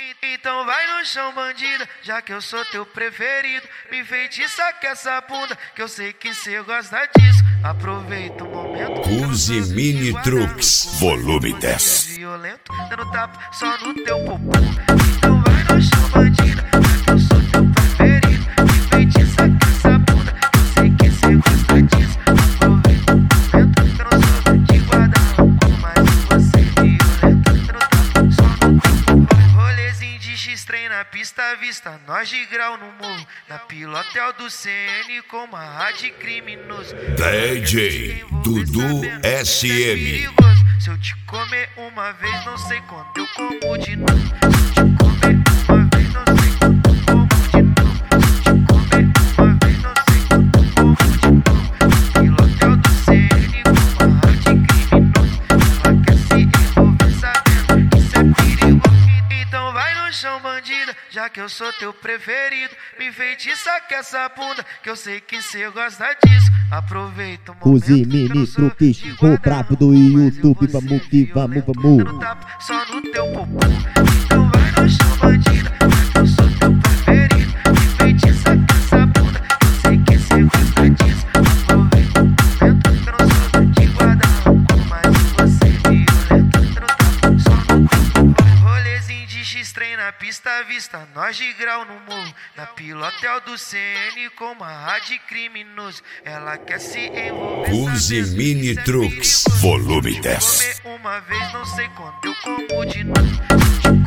Então vai no chão, bandida, já que eu sou teu preferido. Me enfeitiça com essa bunda, que eu sei que cê gosta disso. Aproveita o momento. Use Mini Truques, volume 10. Violento, dando tapa só no teu popô. Então vai no chão, bandida, já que eu sou teu preferido. Me enfeitiça com essa bunda, que eu sei que cê gosta disso. Aproveita o momento, que eu não sou de guarda-roupa, mas você violento, dando tapa só no teu popô. Rolezinho de X-Trem na pista à vista, nós de grau no morro. Na pilotel do CN com uma rádio criminoso. DJ Dudu SM. Se eu te comer uma vez, não sei quando eu como de novo. Se eu te comer uma vez, não sei quando eu como de novo. Se eu te comer uma vez, não sei quando eu como de novo. Pilotel do CN com uma rádio criminoso. Ela quer se envolver sabendo que isso é perigoso. Então vai no chão, bandida, já que eu sou teu preferido. Me enfeitiça com essa bunda, que eu sei que cê gosta disso. Aproveita o momento. Use Mini Truques, o brabo do YouTube. Vamos que vamos, vamos. Dando tapa só no teu popô. Então vai no chão, bandida, já que eu sou teu preferido. Me enfeitiça com essa bunda, que eu sei que cê gosta disso. Aproveita o momento, que eu não sou de guarda-roupa, mas você violento, dando tapa só no teu popô. Rolezinho de X-Trem na pista à vista, nós de grau no morro. Na pilotel do CN com uma rádio criminoso. Ela quer se envolver. Use Mini Truques, volume 10. Comer uma vez, não sei quando eu como de novo.